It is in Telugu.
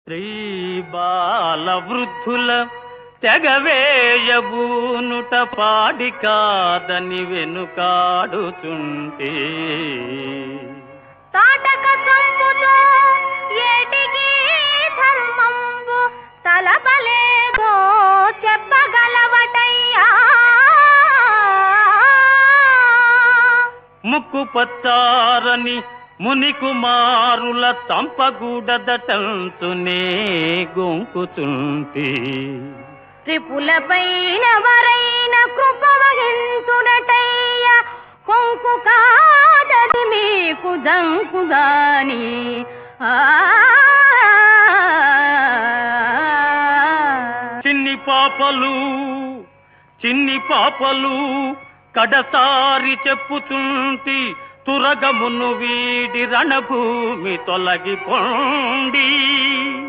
స్త్రీ బాల వృద్ధుల తెగవేయబూనుట పాడి కాదని వెనుకాడుచుంటే తాటక సంపుతో ఏటికి ధర్మంబు తలపలేదో చెప్పగలవటయ్యా. ముక్కు పచ్చారని మునికుమారుల తంపగూడదటంచునే గొంకుతుంటే త్రిపులపైన వరైన కృప వహించునటయ్య. కొంకు కాదది మీకు దంకుదాని. చిన్ని పాపలు కడసారి చెప్పుచుంటి తురగమును వీడి రణభూమి తొలగిపోండి.